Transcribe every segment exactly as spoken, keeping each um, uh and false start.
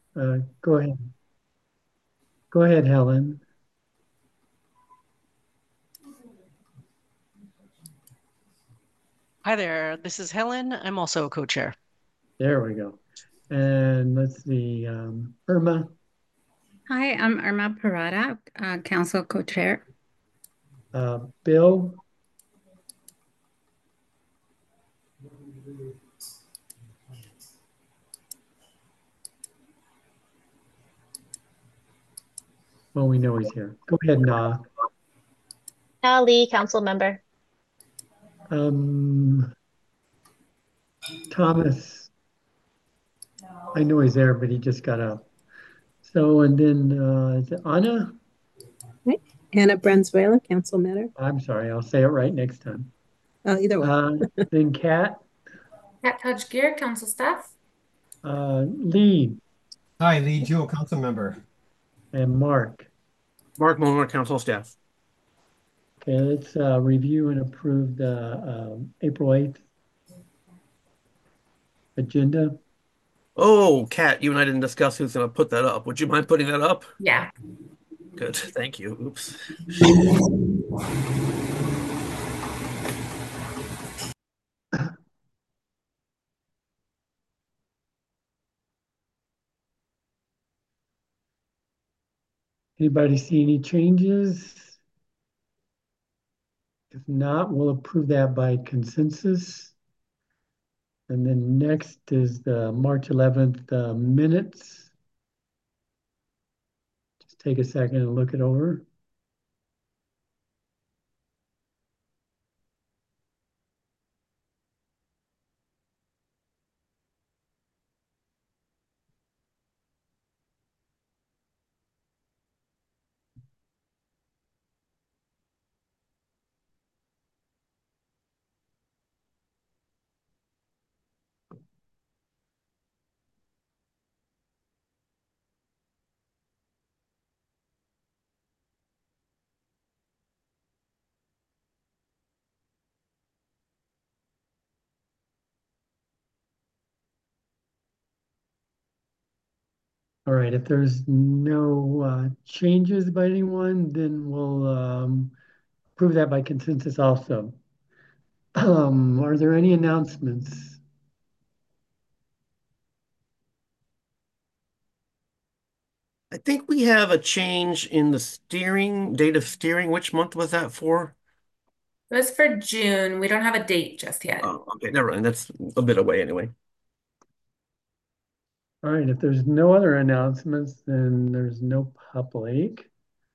Uh, go ahead. Go ahead, Helen. Hi there, this is Helen. I'm also a co-chair. There we go. And let's see, um, Irma, Hi, I'm Irma Parada, uh, Council Co-Chair. uh, Bill, well, we know he's here. Go ahead, Na. Ali, council member. Um, Thomas, I know he's there, but he just got up. So, and then uh, is it Anna? Right. Anna Bransweiler, council matter. I'm sorry, I'll say it right next time. Oh, either way. Uh, then Kat, Kat Hodge Gear, council staff. uh, Lee, Hi, Lee Jewell, council member. and Mark. Mark Mulner, council staff. Okay, let's uh, review and approve the um, April eighth agenda. Oh, Kat, you and I didn't discuss who's going to put that up. Would you mind putting that up? Yeah. Good, thank you. Oops. Anybody see any changes? If not, we'll approve that by consensus. And then next is the March eleventh uh, minutes. Just take a second and look it over. All right, if there's no uh, changes by anyone, then we'll um, approve that by consensus also. Um, are there any announcements? I think we have a change in the steering, date of steering. Which month was that for? It was for June. We don't have a date just yet. Oh, okay, never mind. That's a bit away anyway. All right, if there's no other announcements, then there's no public.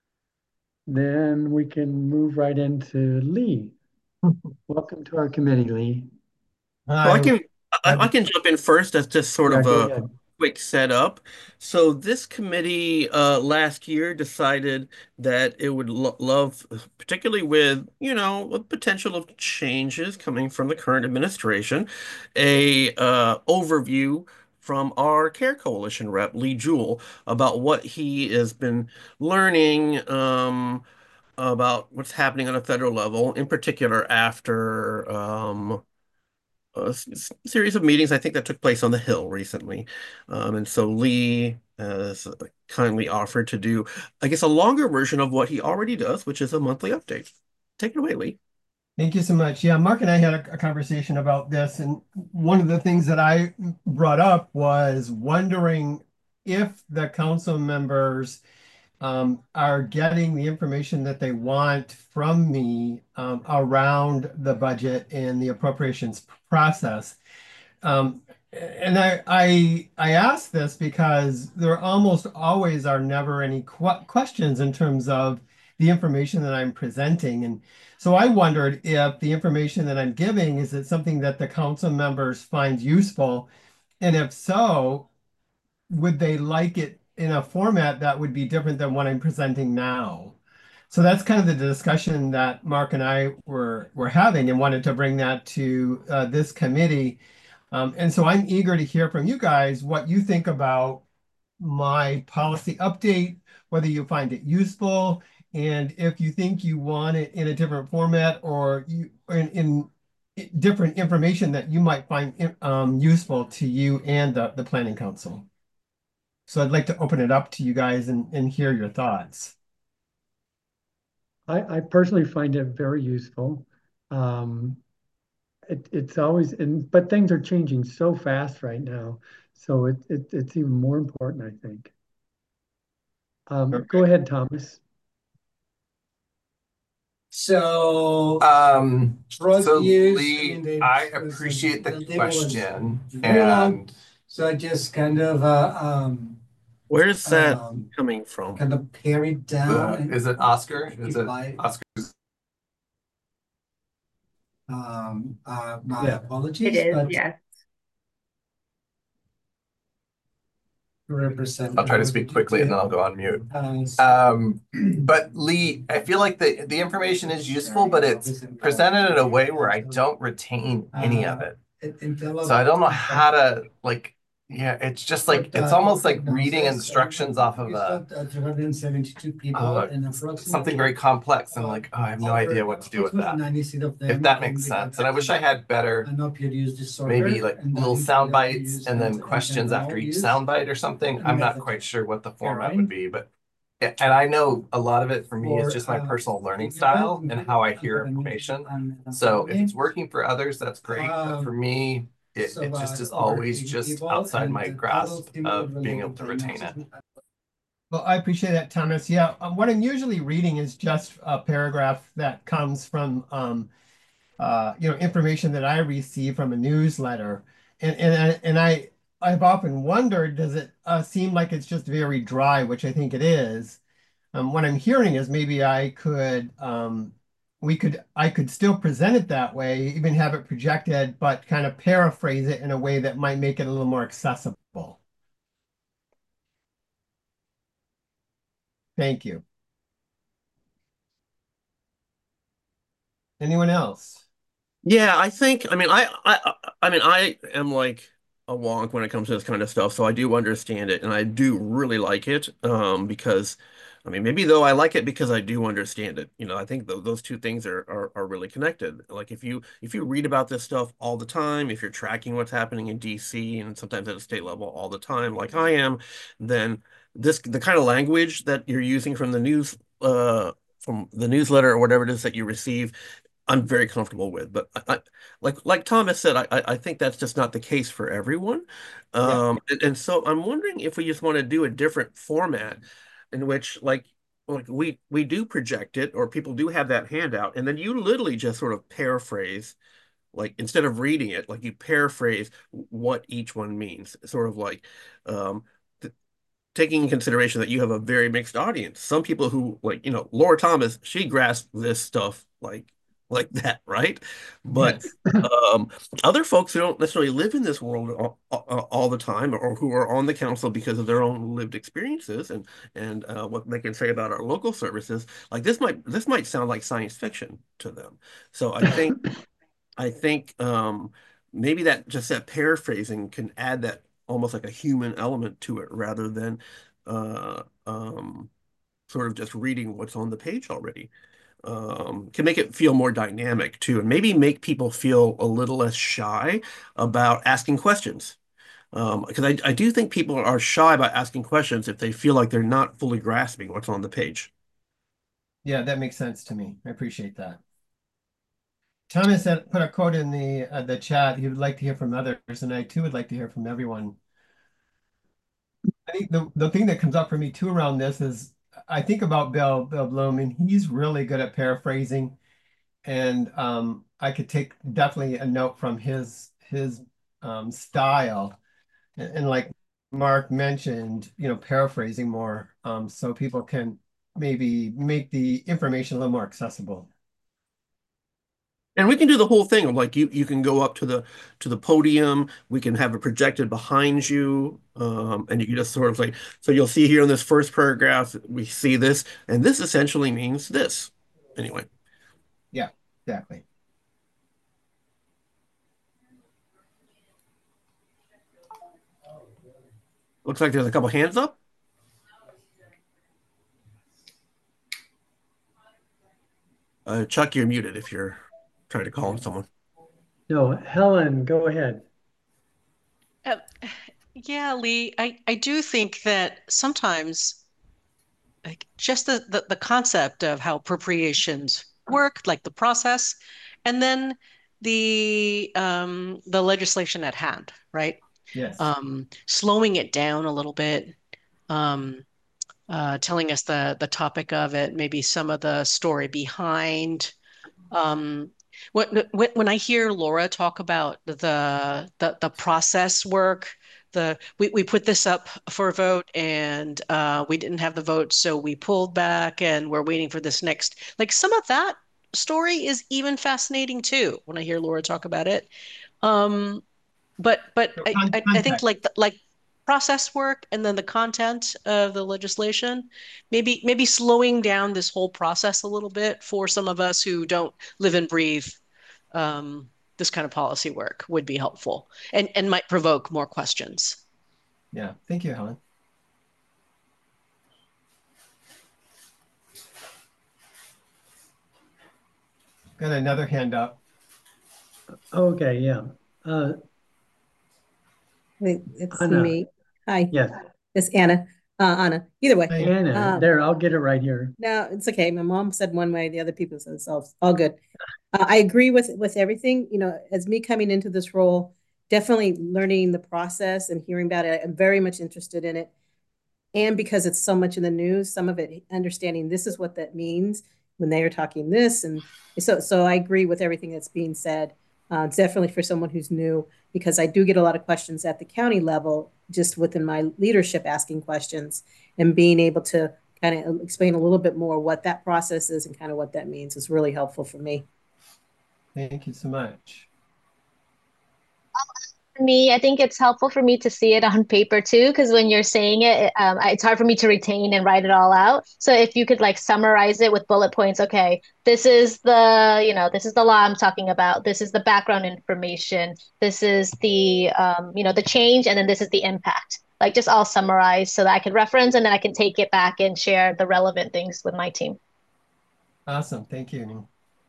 Then we can move right into Lee. Welcome to our committee, Lee. Well, I Hi. can I, I can jump in first as just sort Yeah, of go a ahead. quick setup. So this committee uh, last year decided that it would lo love, particularly with, you know, a potential of changes coming from the current administration, a uh, overview from our Care Coalition rep, Lee Jewell, about what he has been learning um, about what's happening on a federal level, in particular after um, a s- series of meetings I think that took place on the Hill recently. Um, and so Lee has kindly offered to do, I guess, a longer version of what he already does, which is a monthly update. Take it away, Lee. Thank you so much. Yeah, Mark and I had a, a conversation about this, and one of the things that I brought up was wondering if the council members um, are getting the information that they want from me um, around the budget and the appropriations process. Um, and I, I I ask this because there almost always are never any qu questions in terms of the information that I'm presenting. And so I wondered if the information that I'm giving, is it something that the council members find useful? And if so, would they like it in a format that would be different than what I'm presenting now? So that's kind of the discussion that Mark and I were were having, and wanted to bring that to uh, this committee. Um, and so I'm eager to hear from you guys what you think about my policy update, whether you find it useful, and if you think you want it in a different format, or you in, in different information that you might find um, useful to you and the, the planning council. So I'd like to open it up to you guys and, and hear your thoughts. I, I personally find it very useful. Um, it, it's always, and but things are changing so fast right now, so it, it it's even more important, I think. Um, go Okay. ahead, Thomas. So, Um, drug so use, I Lee, mean, they, I the- appreciate the the demo was question, very long. and So I just kind of, uh, um, Where is that um, coming from? kind of pare it down. uh, and is it Oscar? Is it simplify. Oscar's? Um, uh, my Yeah. apologies, It is, but yes. to represent. I'll try to speak quickly and then I'll go on mute. Uh, Um, but Lee, I feel like the the information is useful, but it's presented in a way where I don't retain any of it. in- in terms of- So I don't know how to like, yeah, it's just like But, it's uh, almost like reading diagnosis, instructions uh, off of we a got, uh, three hundred seventy-two people uh, and approximately something very complex and like, oh, I have no idea what to do with that. ninety of them If that makes sense. And I wish I had better an opioid use disorder, maybe like and little that sound includes bites use and then and- questions and after each use. sound bite or something. And I'm not method. quite sure what the format right. would be, but a- and I know a lot of it for me is For, just my uh, personal learning yeah, style we and did how I academic hear information. and So if it's academic. working for others, that's great. But for Um, me, it, So, it just uh, is over always eighty just people, outside and my the grasp total of being able cumulative to retain it. diagnosis- Well, I appreciate that, Thomas. Yeah, uh, what I'm usually reading is just a paragraph that comes from, um, uh, you know, information that I receive from a newsletter, and and I- and I I've often wondered, does it uh, seem like it's just very dry, which I think it is. Um, what I'm hearing is maybe I could, um, we could, I could still present it that way, even have it projected, but kind of paraphrase it in a way that might make it a little more accessible. Thank you. Anyone else? Yeah, I think, I mean, I, I, I mean, I am like a wonk when it comes to this kind of stuff, so I do understand it, and I do really like it, um, because, I mean, maybe though I like it because I do understand it. You know, I think th those two things are, are are really connected. Like if you if you read about this stuff all the time, if you're tracking what's happening in D C and sometimes at a state level all the time, like I am, then this the kind of language that you're using from the news, uh, from the newsletter or whatever it is that you receive I'm very comfortable with. But I, I, like like Thomas said, I I think that's just not the case for everyone. Yeah. Um, and, and so I'm wondering if we just want to do a different format in which like like we we do project it or people do have that handout, and then you literally just sort of paraphrase like instead of reading it, like you paraphrase what each one means, sort of like um taking in consideration that you have a very mixed audience. Some people who like, you know, Laura Thomas, she grasped this stuff like like that, right? But Yes. um, other folks who don't necessarily live in this world all, all, all the time, or who are on the council because of their own lived experiences and and uh, what they can say about our local services, like this might this might sound like science fiction to them. So I think I think um, maybe that just that paraphrasing can add that almost like a human element to it rather than uh, um, sort of just reading what's on the page already. Um, can make it feel more dynamic too, and maybe make people feel a little less shy about asking questions. Um, because I, I do think people are shy about asking questions if they feel like they're not fully grasping what's on the page. Yeah, that makes sense to me. I appreciate that. Thomas had put a quote in the uh, the chat. He would like to hear from others, and I too would like to hear from everyone. I think the, the thing that comes up for me too around this is I think about Bill Bill Bloom, and he's really good at paraphrasing. And um, I could take definitely a note from his his um, style. And, and like Mark mentioned, you know, paraphrasing more um, so people can maybe make the information a little more accessible. And we can do the whole thing of like you you can go up to the to the podium, we can have it projected behind you, um, and you can just sort of like so you'll see here in this first paragraph, we see this, and this essentially means this. Anyway. Yeah, exactly. Looks like there's a couple hands up. Uh, Chuck, you're muted if you're trying to call on someone. No, Helen, go ahead. Uh, Yeah, Lee, I, I do think that sometimes like just the, the, the concept of how appropriations work, like the process, and then the um, the legislation at hand, right? Yes. Um, slowing it down a little bit, um, uh, telling us the the topic of it, maybe some of the story behind. Um, when, when when I hear Laura talk about the the the process work, the we, we put this up for a vote and uh, we didn't have the vote, so we pulled back and we're waiting for this next. Like some of that story is even fascinating too when I hear Laura talk about it. Um, but but So I, con- I I think context. like the, like process work and then the content of the legislation, maybe maybe slowing down this whole process a little bit for some of us who don't live and breathe um, this kind of policy work would be helpful and and might provoke more questions. Yeah. Thank you, Helen. Got another hand up. Okay, yeah. Uh, Wait, It's Anna, me. Hi, yes. it's Anna. Uh, Anna. Either way. Hey. Anna, Um, there, I'll get it right here. No, it's okay. My mom said one way, the other people said so. It's all good. Uh, I agree with with everything. You know, as me coming into this role, definitely learning the process and hearing about it. I'm very much interested in it. And because it's so much in the news, some of it understanding this is what that means when they are talking this. And so so I agree with everything that's being said. Uh, definitely for someone who's new, because I do get a lot of questions at the county level, just within my leadership asking questions and being able to kind of explain a little bit more what that process is and kind of what that means is really helpful for me. Thank you so much. For me, I think it's helpful for me to see it on paper too, because when you're saying it, um, it's hard for me to retain and write it all out. So if you could like summarize it with bullet points, okay, this is the, you know, this is the law I'm talking about. This is the background information. This is the, um, you know, the change, and then this is the impact. Like just all summarized so that I can reference and then I can take it back and share the relevant things with my team. Awesome. Thank you.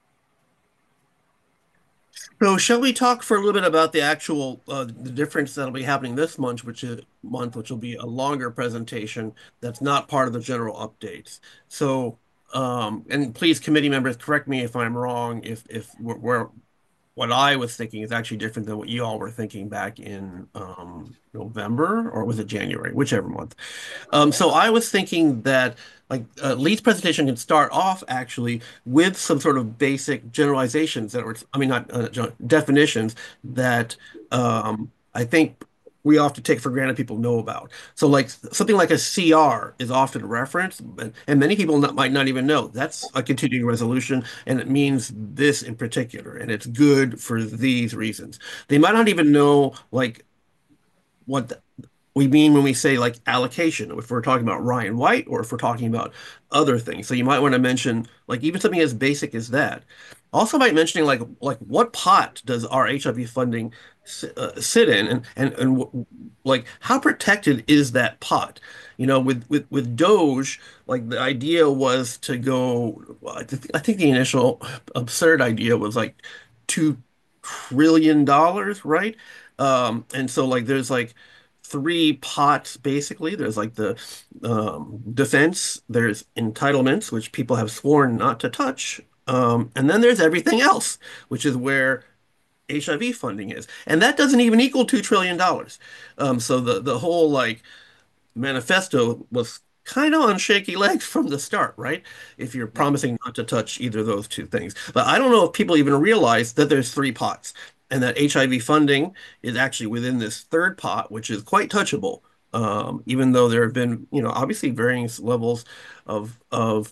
So shall we talk for a little bit about the actual uh, the difference that'll be happening this month, which is month, which will be a longer presentation that's not part of the general updates. So, um, and please, committee members, correct me if I'm wrong. If if we're, we're what I was thinking is actually different than what you all were thinking back in um, November, or was it January, whichever month. Um, so I was thinking that like uh, Lee's presentation can start off actually with some sort of basic generalizations that were, I mean, not uh, definitions that um, I think we often take for granted people know about. So like something like a C R is often referenced, and, and many people not, might not even know that's a continuing resolution and it means this in particular, and it's good for these reasons. They might not even know like what the, we mean when we say like allocation, if we're talking about Ryan White or if we're talking about other things. So you might want to mention like even something as basic as that. Also, by mentioning like like what pot does our H I V funding uh, sit in, and and and like how protected is that pot? You know, with with with Doge, like the idea was to go. I think I think the initial absurd idea was like two trillion dollars, right? Um, and so like there's like three pots basically. There's like the um, defense, there's entitlements, which people have sworn not to touch, um, and then there's everything else, which is where H I V funding is, and that doesn't even equal two trillion dollars. Um, so the the whole like manifesto was kind of on shaky legs from the start, right? If you're promising not to touch either of those two things. But I don't know if people even realize that there's three pots and that H I V funding is actually within this third pot, which is quite touchable. Um, even though there have been, you know, obviously varying levels of of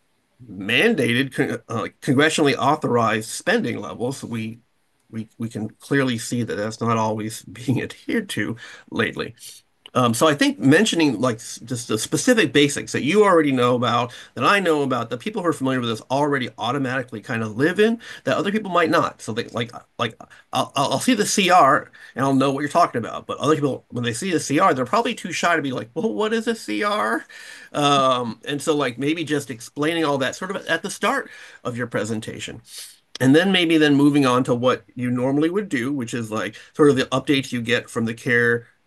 mandated, con uh, congressionally authorized spending levels, we we we can clearly see that that's not always being adhered to lately. Um, so I think mentioning like just the specific basics that you already know about, that I know about, that people who are familiar with this already automatically kind of live in, that other people might not. So they like like I'll I'll see the C R and I'll know what you're talking about. But other people, when they see the C R, they're probably too shy to be like, well, what is a C R? Um, and so like maybe just explaining all that sort of at the start of your presentation. And then maybe then moving on to what you normally would do, which is like sort of the updates you get from the CARE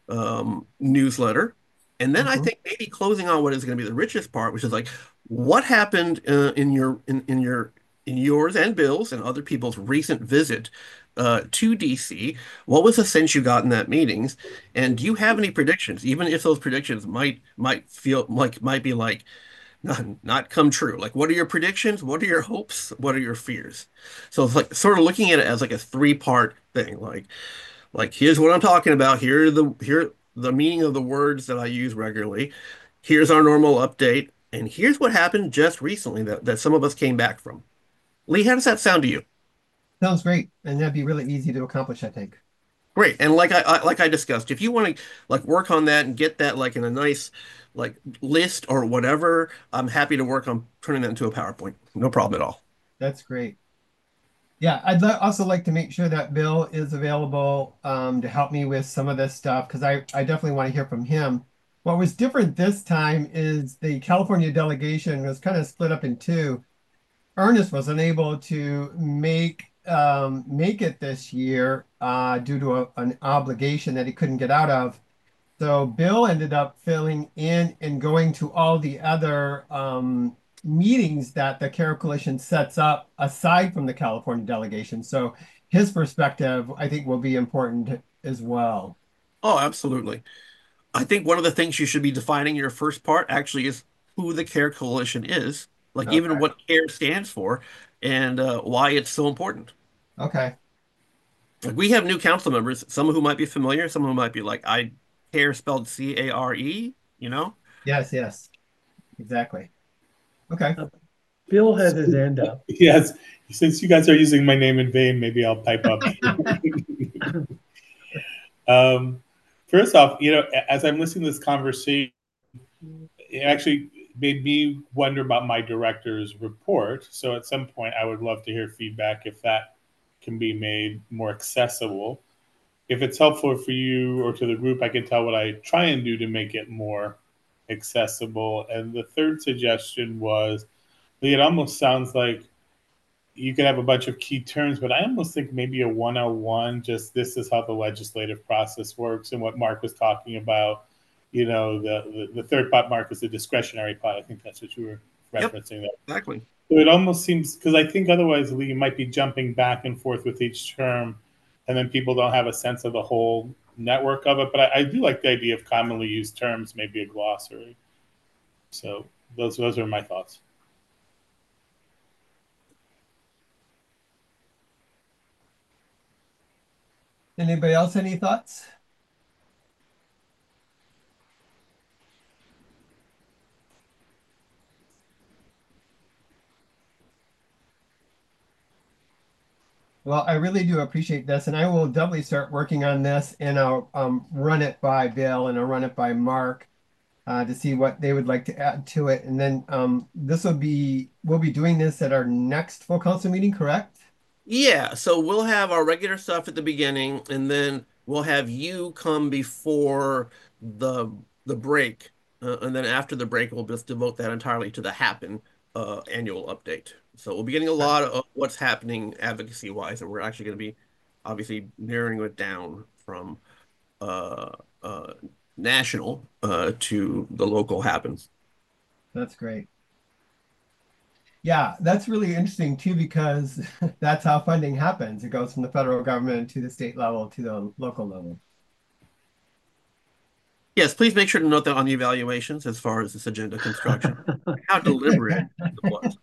um, newsletter. And then I Mhm. think maybe closing on what is going to be the richest part, which is like what happened uh, in your in, in your in yours and Bill's and other people's recent visit uh, to D C. What was the sense you got in that meetings? And do you have any predictions, even if those predictions might might feel like might be like not, not come true? Like, what are your predictions? What are your hopes? What are your fears? So it's like sort of looking at it as like a three part thing. Like, like here's what I'm talking about. Here are the here the meaning of the words that I use regularly. Here's our normal update, and here's what happened just recently that that some of us came back from. Lee, how does that sound to you? Sounds great. And that'd be really easy to accomplish, I think. Great. And like I, I like I discussed, if you want to like work on that and get that like in a nice like list or whatever, I'm happy to work on turning that into a PowerPoint. No problem at all. That's great. Yeah, I'd li- also like to make sure that Bill is available um, to help me with some of this stuff because I, I definitely want to hear from him. What was different this time is the California delegation was kind of split up in two. Ernest was unable to make um, make it this year uh, due to a, an obligation that he couldn't get out of. So Bill ended up filling in and going to all the other um, meetings that the Care Coalition sets up aside from the California delegation. So his perspective, I think, will be important as well. Oh, absolutely. I think one of the things you should be defining your first part actually is who the CARE Coalition is, like even Okay. what CARE stands for and uh, why it's so important. Okay. Like we have new council members, some who might be familiar, some who might be like, I CARE spelled C A R E, you know? Yes, yes, exactly. Okay. Uh, Bill has his hand up. Yes, since you guys are using my name in vain, maybe I'll pipe up. um, first off, you know, as I'm listening to this conversation, it actually made me wonder about my director's report. So at some point, I would love to hear feedback if that can be made more accessible. If it's helpful for you or to the group, I can tell what I try and do to make it more accessible. And the third suggestion was, Lee, it almost sounds like you could have a bunch of key terms, but I almost think maybe a one oh one, just this is how the legislative process works and what Mark was talking about. You know, the, the, the third pot, Mark, is the discretionary pot. I think that's what you were Yep, referencing there. exactly. So it almost seems, because I think otherwise, Lee, you might be jumping back and forth with each term, and then people don't have a sense of the whole network of it. But I, I do like the idea of commonly used terms, maybe a glossary. So those those are my thoughts. Anybody else, any thoughts? Well, I really do appreciate this, and I will definitely start working on this, and I'll um, run it by Bill and I'll run it by Mark uh, to see what they would like to add to it. And then um, this will be, we'll be doing this at our next full council meeting, correct? Yeah, so we'll have our regular stuff at the beginning, and then we'll have you come before the the break, uh, and then after the break, we'll just devote that entirely to the Happen uh, annual update. So we'll be getting a lot of what's happening advocacy wise, and we're actually going to be obviously narrowing it down from uh, uh, national uh, to the local Happens. That's great. Yeah, that's really interesting too, because that's how funding happens. It goes from the federal government to the state level to the local level. Yes, please make sure to note that on the evaluations as far as this agenda construction, how deliberate it was.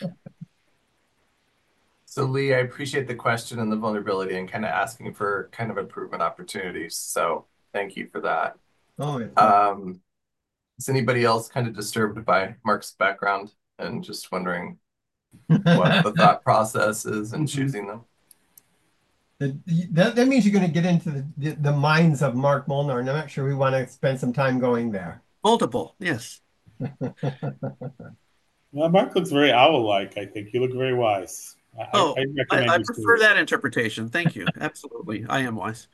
So Lee, I appreciate the question and the vulnerability and kind of asking for kind of improvement opportunities. So thank you for that. Oh, yeah. Um, is anybody else kind of disturbed by Mark's background and just wondering what the thought process is in choosing them? That, that means you're going to get into the, the, the minds of Mark Molnar, and I'm not sure we want to spend some time going there. Multiple, yes. Well, Mark looks very owl-like, I think. You look very wise. I, Oh, I, I, recommend I you prefer to- that interpretation. Thank you. Absolutely. I am wise.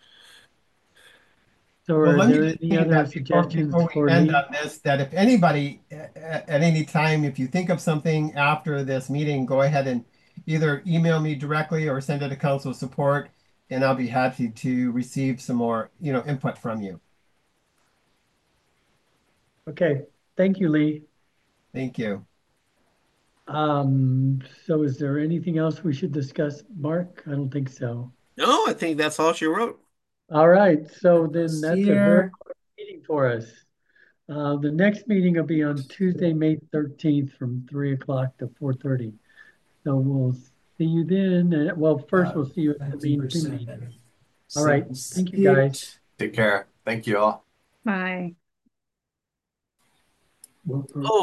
So Well, are let me there just any say other that before, suggestions before we for end Lee? on this, that if anybody at, at any time, if you think of something after this meeting, go ahead and either email me directly or send it to council support, and I'll be happy to receive some more, you know, input from you. Okay, thank you, Lee. Thank you. Um, so is there anything else we should discuss, Mark? I don't think so. No, I think that's all she wrote. All right, so then that's a very Here. quick meeting for us. Uh, the next meeting will be on Tuesday, May thirteenth from three o'clock to four thirty. So we'll see you then. Uh, Well, first we'll see you at the main two meeting. All right, thank you guys. Take care. Thank you all. Bye. Oh,